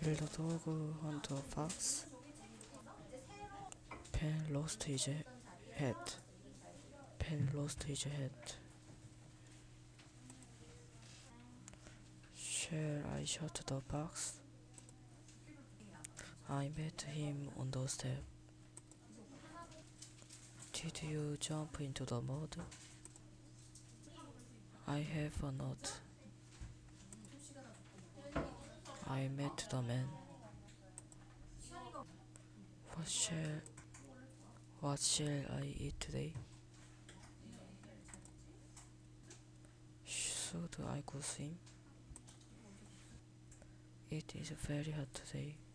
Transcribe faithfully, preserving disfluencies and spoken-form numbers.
Will the dog hunt a fox? Pen lost his head. Pen lost his head. Shall I shut the box? I met him on the step. Did you jump into the mud? I have not. I met the man. What shall what shall I eat today? Should I go swim? It is very hot today.